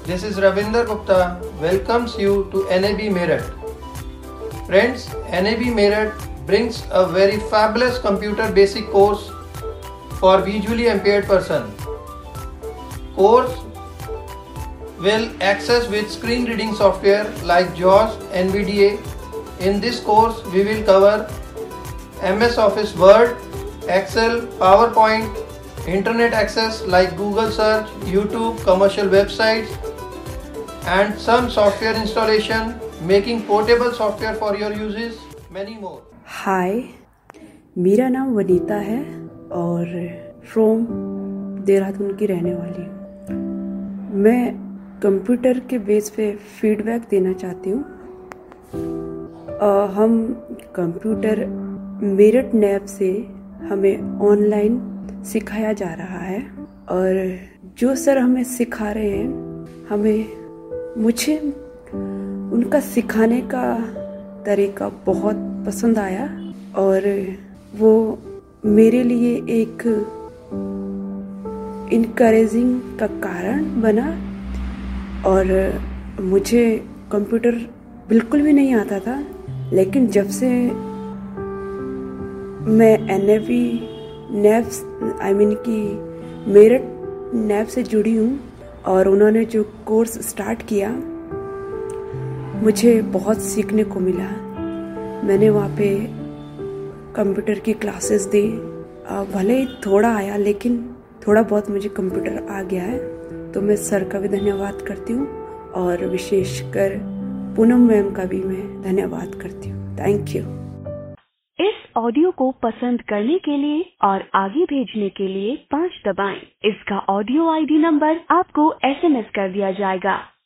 This is Ravinder Gupta welcomes you to NAB Meerut. Friends, NAB Meerut brings a very fabulous computer basic course for visually impaired person. Course will access with screen reading software like JAWS, NVDA. In this course, we will cover MS Office Word, Excel, PowerPoint, internet access like Google search, YouTube, commercial websites, and some software installation, making portable software for your uses, many more. हाय, मेरा नाम वनीता है और from Dehradun की रहने वाली हूँ। मैं computer के बेस पे फीडबैक देना चाहती हूँ। हम कंप्यूटर मेरठ नैब से हमें ऑनलाइन सिखाया जा रहा है और जो सर हमें सिखा रहे हैं मुझे उनका सिखाने का तरीका बहुत पसंद आया और वो मेरे लिए एक इनकरेजिंग का कारण बना। और मुझे कंप्यूटर बिल्कुल भी नहीं आता था, लेकिन जब से मैं मेरठ नैब से जुड़ी हूँ और उन्होंने जो कोर्स स्टार्ट किया, मुझे बहुत सीखने को मिला। मैंने वहाँ पे कंप्यूटर की क्लासेस दी। भले ही थोड़ा आया, लेकिन थोड़ा बहुत मुझे कंप्यूटर आ गया है, तो मैं सर का भी धन्यवाद करती हूँ और विशेषकर पूनम मैम का भी मैं धन्यवाद करती हूँ। Thank you. इस ऑडियो को पसंद करने के लिए और आगे भेजने के लिए 5 दबाएं। इसका ऑडियो ID नंबर आपको SMS कर दिया जाएगा।